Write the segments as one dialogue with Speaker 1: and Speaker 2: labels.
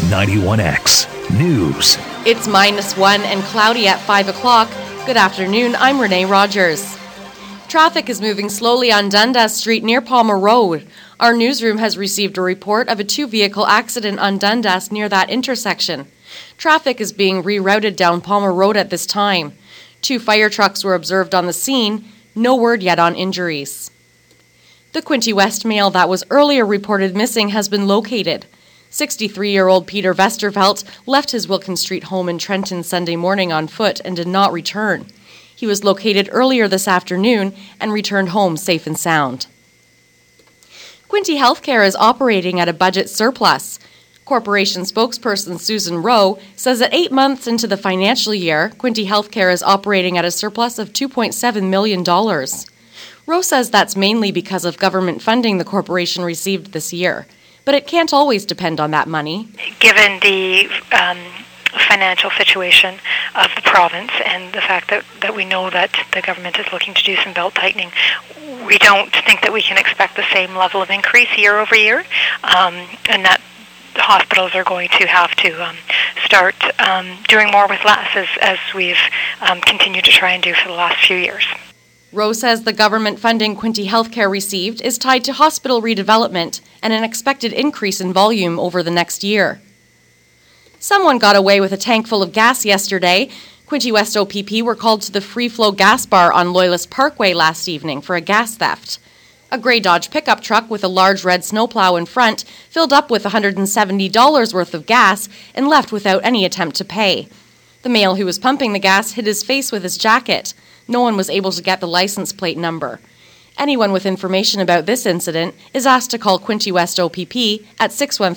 Speaker 1: 91X News.
Speaker 2: It's -1 and cloudy at 5 o'clock. Good afternoon, I'm Renee Rogers. Traffic is moving slowly on Dundas Street near Palmer Road. Our newsroom has received a report of a two-vehicle accident on Dundas near that intersection. Traffic is being rerouted down Palmer Road at this time. 2 fire trucks were observed on the scene. No word yet on injuries. The Quinte West male that was earlier reported missing has been located. 63-year-old Peter Vestervelt left his Wilkins Street home in Trenton Sunday morning on foot and did not return. He was located earlier this afternoon and returned home safe and sound. Quinte Healthcare is operating at a budget surplus. Corporation spokesperson Susan Rowe says that 8 months into the financial year, Quinte Healthcare is operating at a surplus of $2.7 million. Rowe says that's mainly because of government funding the corporation received this year. But it can't always depend on that money.
Speaker 3: Given the financial situation of the province and the fact that we know that the government is looking to do some belt tightening, we don't think that we can expect the same level of increase year over year, and that hospitals are going to have to start doing more with less, as we've continued to try and do for the last few years.
Speaker 2: Rowe says the government funding Quinte Healthcare received is tied to hospital redevelopment and an expected increase in volume over the next year. Someone got away with a tank full of gas yesterday. Quinte West OPP were called to the Free Flow Gas Bar on Loyalist Parkway last evening for a gas theft. A grey Dodge pickup truck with a large red snowplow in front filled up with $170 worth of gas and left without any attempt to pay. The male who was pumping the gas hid his face with his jacket. No one was able to get the license plate number. Anyone with information about this incident is asked to call Quinte West OPP at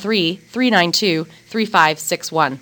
Speaker 2: 613-392-3561.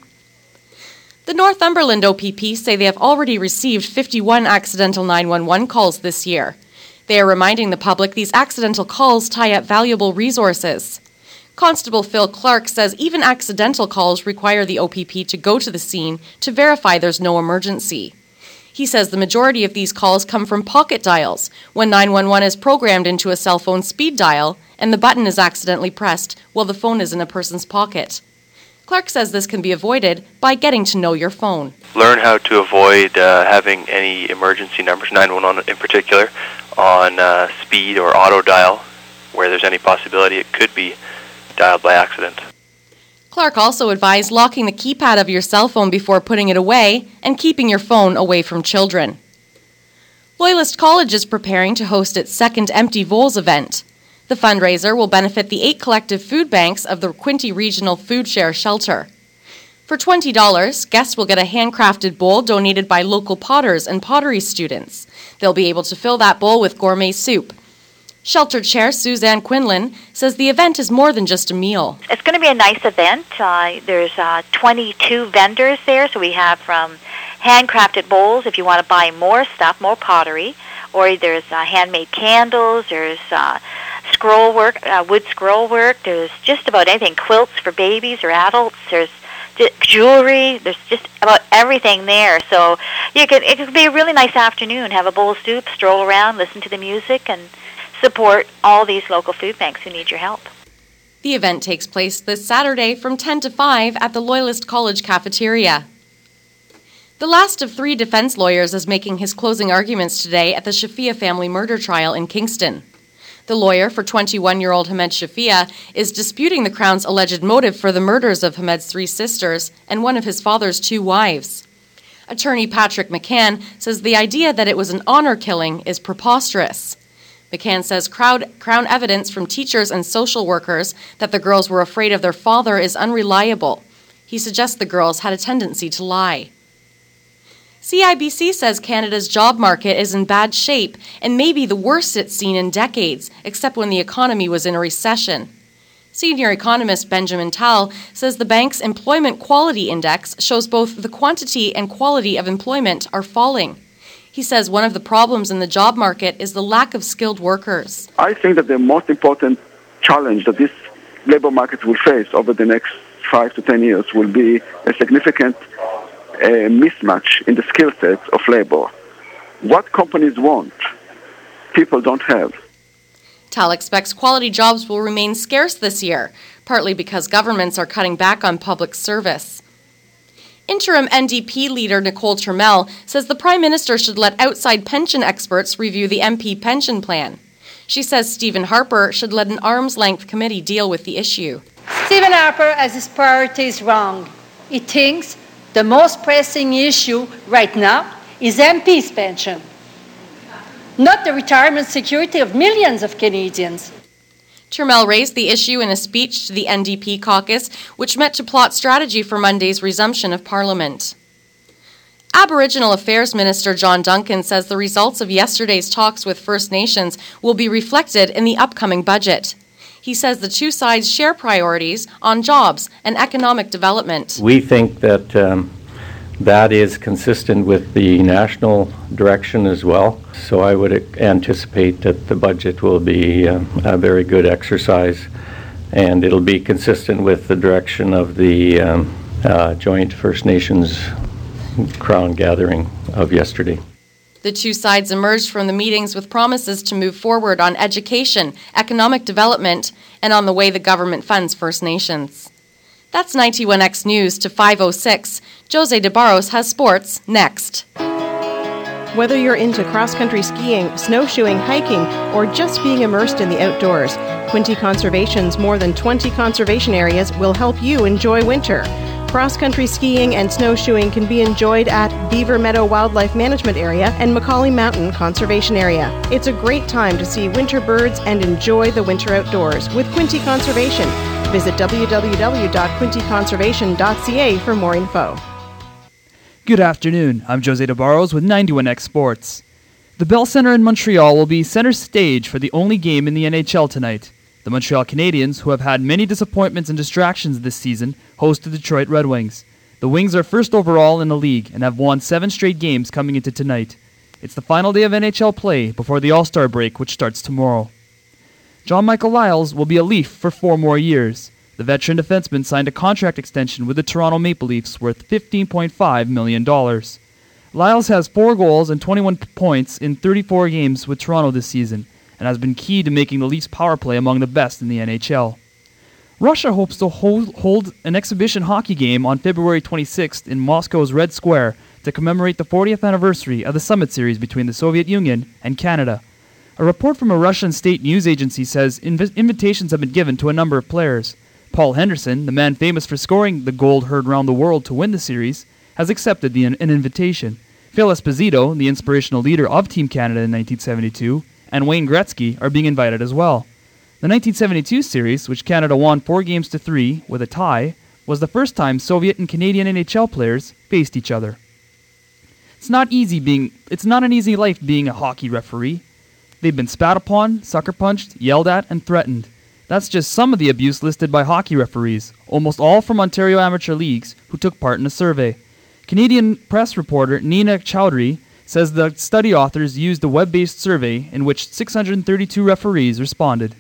Speaker 2: The Northumberland OPP say they have already received 51 accidental 911 calls this year. They are reminding the public these accidental calls tie up valuable resources. Constable Phil Clark says even accidental calls require the OPP to go to the scene to verify there's no emergency. He says the majority of these calls come from pocket dials, when 911 is programmed into a cell phone speed dial and the button is accidentally pressed while the phone is in a person's pocket. Clark says this can be avoided by getting to know your phone.
Speaker 4: Learn how to avoid having any emergency numbers, 911 in particular, on speed or auto dial, where there's any possibility it could be dialed by accident.
Speaker 2: Clark also advised locking the keypad of your cell phone before putting it away and keeping your phone away from children. Loyalist College is preparing to host its second Empty Bowls event. The fundraiser will benefit the 8 collective food banks of the Quinte Regional Food Share Shelter. For $20, guests will get a handcrafted bowl donated by local potters and pottery students. They'll be able to fill that bowl with gourmet soup. Shelter Chair Suzanne Quinlan says the event is more than just a meal.
Speaker 5: It's going to be a nice event. There's 22 vendors there, so we have from handcrafted bowls if you want to buy more stuff, more pottery, or there's handmade candles, there's scroll work, wood scroll work, there's just about anything, quilts for babies or adults, there's jewelry, there's just about everything there. So it could be a really nice afternoon, have a bowl of soup, stroll around, listen to the music, and support all these local food banks who need your help.
Speaker 2: The event takes place this Saturday from 10 to 5 at the Loyalist College cafeteria. The last of 3 defense lawyers is making his closing arguments today at the Shafia family murder trial in Kingston. The lawyer for 21-year-old Hamed Shafia is disputing the Crown's alleged motive for the murders of Hamed's 3 sisters and one of his father's 2 wives. Attorney Patrick McCann says the idea that it was an honor killing is preposterous. McCann says Crown evidence from teachers and social workers that the girls were afraid of their father is unreliable. He suggests the girls had a tendency to lie. CIBC says Canada's job market is in bad shape and may be the worst it's seen in decades, except when the economy was in a recession. Senior economist Benjamin Tal says the bank's Employment Quality Index shows both the quantity and quality of employment are falling. He says one of the problems in the job market is the lack of skilled workers.
Speaker 6: I think that the most important challenge that this labor market will face over the next 5 to 10 years will be a significant mismatch in the skill sets of labor. What companies want, people don't have.
Speaker 2: Tal expects quality jobs will remain scarce this year. partly because governments are cutting back on public service. Interim NDP leader Nicole Turmel says the Prime Minister should let outside pension experts review the MP pension plan. She says Stephen Harper should let an arm's-length committee deal with the issue.
Speaker 1: Stephen Harper has his priorities wrong. He thinks the most pressing issue right now is MP's pension, not the retirement security of millions of Canadians.
Speaker 2: Turmel raised the issue in a speech to the NDP caucus, which met to plot strategy for Monday's resumption of Parliament. Aboriginal Affairs Minister John Duncan says the results of yesterday's talks with First Nations will be reflected in the upcoming budget. He says the two sides share priorities on jobs and economic development.
Speaker 7: We think that that is consistent with the national direction as well. So I would anticipate that the budget will be a very good exercise, and it'll be consistent with the direction of the joint First Nations Crown gathering of yesterday.
Speaker 2: The two sides emerged from the meetings with promises to move forward on education, economic development, and on the way the government funds First Nations. That's 91X News to 5:06. Jose de Barros has sports next.
Speaker 8: Whether you're into cross-country skiing, snowshoeing, hiking, or just being immersed in the outdoors, Quinte Conservation's more than 20 conservation areas will help you enjoy winter. Cross-country skiing and snowshoeing can be enjoyed at Beaver Meadow Wildlife Management Area and Macaulay Mountain Conservation Area. It's a great time to see winter birds and enjoy the winter outdoors with Quinte Conservation. Visit www.quinteconservation.ca for more info.
Speaker 9: Good afternoon. I'm Jose de Barros with 91X Sports. The Bell Centre in Montreal will be center stage for the only game in the NHL tonight. The Montreal Canadiens, who have had many disappointments and distractions this season, host the Detroit Red Wings. The Wings are first overall in the league and have won 7 straight games coming into tonight. It's the final day of NHL play before the All-Star break, which starts tomorrow. John Michael Liles will be a Leaf for 4 more years. The veteran defenseman signed a contract extension with the Toronto Maple Leafs worth $15.5 million. Liles has 4 goals and 21 points in 34 games with Toronto this season, and has been key to making the Leafs' power play among the best in the NHL. Russia hopes to hold an exhibition hockey game on February 26th in Moscow's Red Square to commemorate the 40th anniversary of the Summit Series between the Soviet Union and Canada. A report from a Russian state news agency says invitations have been given to a number of players. Paul Henderson, the man famous for scoring the goal heard round the world to win the series, has accepted an invitation. Phil Esposito, the inspirational leader of Team Canada in 1972, and Wayne Gretzky are being invited as well. The 1972 series, which Canada won 4-3 with a tie, was the first time Soviet and Canadian NHL players faced each other. It's not an easy life being a hockey referee. They've been spat upon, sucker punched, yelled at, and threatened. That's just some of the abuse listed by hockey referees, almost all from Ontario amateur leagues, who took part in a survey. Canadian press reporter Nina Chowdhury says the study authors used a web-based survey in which 632 referees responded.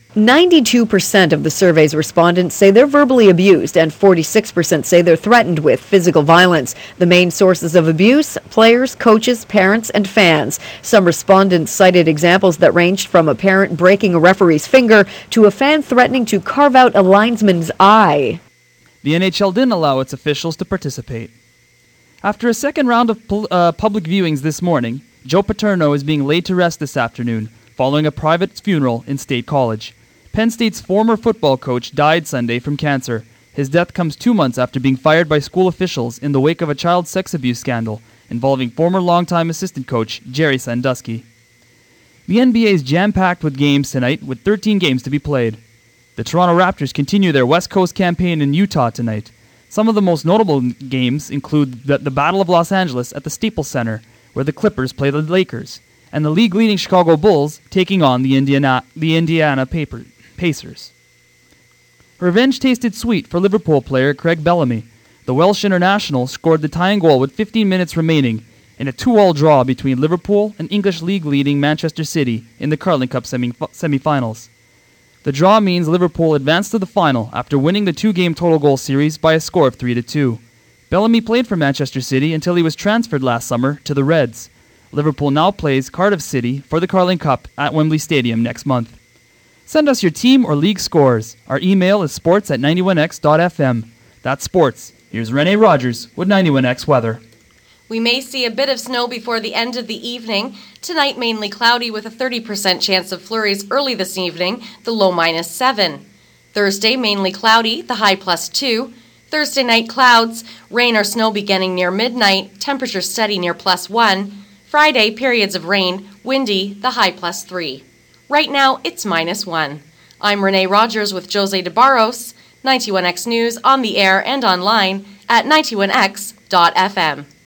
Speaker 10: 92% of the survey's respondents say they're verbally abused, and 46% say they're threatened with physical violence. The main sources of abuse: players, coaches, parents, and fans. Some respondents cited examples that ranged from a parent breaking a referee's finger to a fan threatening to carve out a linesman's eye.
Speaker 9: The NHL didn't allow its officials to participate. After a second round of public viewings this morning, Joe Paterno is being laid to rest this afternoon, following a private funeral in State College. Penn State's former football coach died Sunday from cancer. His death comes 2 months after being fired by school officials in the wake of a child sex abuse scandal involving former longtime assistant coach Jerry Sandusky. The NBA is jam-packed with games tonight, with 13 games to be played. The Toronto Raptors continue their West Coast campaign in Utah tonight. Some of the most notable games include the Battle of Los Angeles at the Staples Center, where the Clippers play the Lakers, and the league-leading Chicago Bulls taking on the Indiana Pacers. Revenge tasted sweet for Liverpool player Craig Bellamy. The Welsh international scored the tying goal with 15 minutes remaining in a 2-2 draw between Liverpool and English league-leading Manchester City in the Carling Cup semi-finals. The draw means Liverpool advanced to the final after winning the 2-game total goal series by a score of 3-2. Bellamy played for Manchester City until he was transferred last summer to the Reds. Liverpool now plays Cardiff City for the Carling Cup at Wembley Stadium next month. Send us your team or league scores. Our email is sports@91x.fm. That's sports. Here's Renee Rogers with 91X weather.
Speaker 2: We may see a bit of snow before the end of the evening. Tonight, mainly cloudy with a 30% chance of flurries early this evening, the low -7. Thursday, mainly cloudy, the high +2. Thursday night, clouds, rain or snow beginning near midnight, temperature steady near +1. Friday, periods of rain, windy, the high +3. Right now, it's -1. I'm Renee Rogers with Jose de Barros, 91X News on the air and online at 91x.fm.